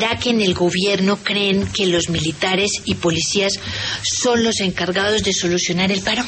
¿Será que en el gobierno creen que los militares y policías son los encargados de solucionar el paro?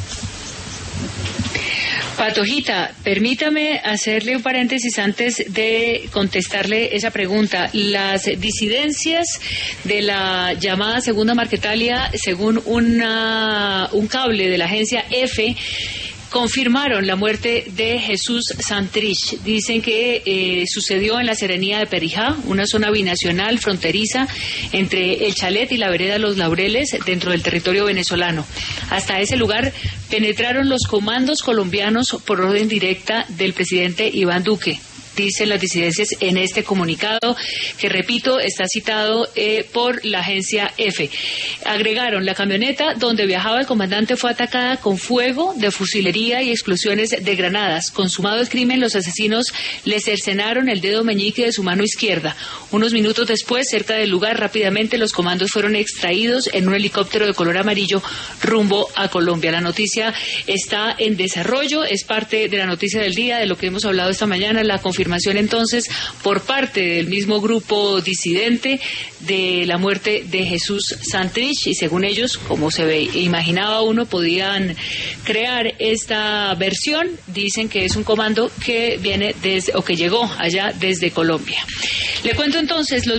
Patojita, permítame hacerle un paréntesis antes de contestarle esa pregunta. Las disidencias de la llamada Segunda Marquetalia, según un cable de la agencia EFE, confirmaron la muerte de Jesús Santrich. Dicen que sucedió en la Serranía de Perijá, una zona binacional fronteriza entre el Chalet y la vereda Los Laureles, dentro del territorio venezolano. Hasta ese lugar penetraron los comandos colombianos por orden directa del presidente Iván Duque. Dicen las disidencias en este comunicado, que repito, está citado por la agencia EFE. Agregaron, la camioneta donde viajaba el comandante fue atacada con fuego de fusilería y explosiones de granadas. Consumado el crimen, los asesinos le cercenaron el dedo meñique de su mano izquierda. Unos minutos después, cerca del lugar, rápidamente los comandos fueron extraídos en un helicóptero de color amarillo rumbo a Colombia. La noticia está en desarrollo, es parte de la noticia del día, de lo que hemos hablado esta mañana, la confirmación entonces por parte del mismo grupo disidente de la muerte de Jesús Santrich, y según ellos, como imaginaba uno, podían crear esta versión. Dicen que es un comando que viene que llegó allá desde Colombia. Le cuento entonces los